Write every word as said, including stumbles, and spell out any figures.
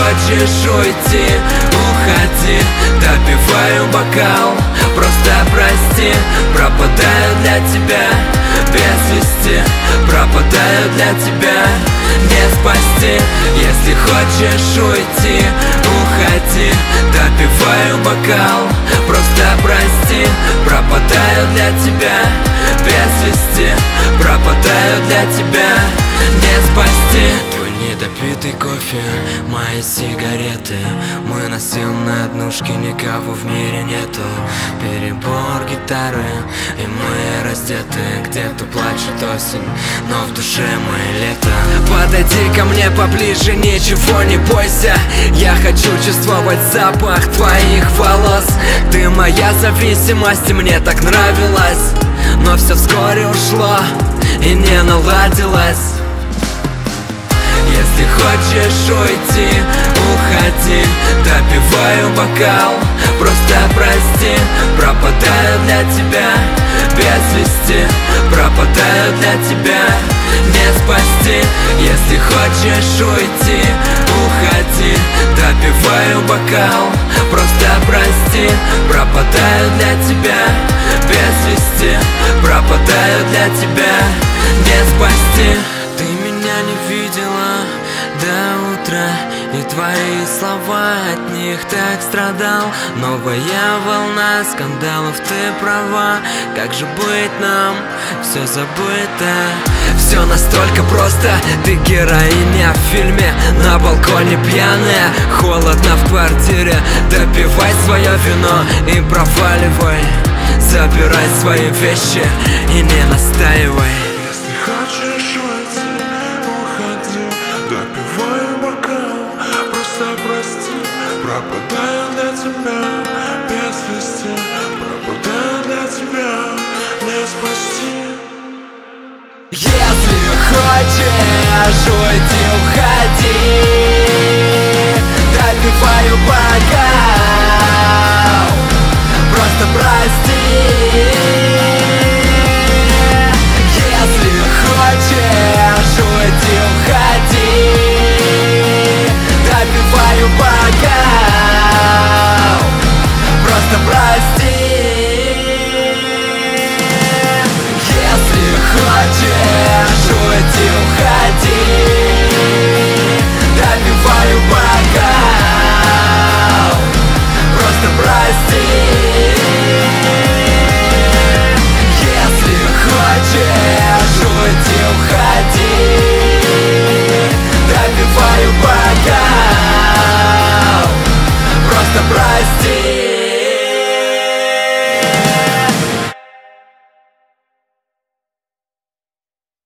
хочешь уйти, уходи. Допиваю бокал, просто прости. Пропадаю для тебя без вести, пропадаю для тебя, не спасти. Если хочешь уйти, уходи. Допиваю бокал, просто прости. Пропадаю для тебя без вести, пропадаю для тебя, не спасти. Твой недопитый кофе, мои сигареты. Мы носим на однушке, никого в мире нету. Перебор гитары, и мы раздеты. Где-то плачет осень, но в душе мы лето. Подойди ко мне поближе, ничего не бойся. Я хочу чувствовать запах твоих волос. Ты моя зависимость, и мне так нравилось. Но все вскоре ушло и не наладилось. Если хочешь уйти, уходи. Допиваю бокал, просто прости. Пропадаю для тебя без вести, пропадаю для тебя, не спасти. Если хочешь уйти, уходи. Допиваю бокал, просто прости. Пропадаю для тебя без вести, пропадаю для тебя, не спасти. Ты меня не видела до утра, и твои слова от них так страдал. Новая волна скандалов, ты права. Как же быть нам, все забыто. Все настолько просто, ты героиня в фильме. На балконе пьяная, холодно в квартире. Допивай свое вино и проваливай. Забирай свои вещи и не настаивай. Если хочешь уйти, уходи. Допиваю бокал, просто прости. Пропадаю для тебя без вести, пропадаю для тебя, не спасти. Если хочешь уйти, уходи.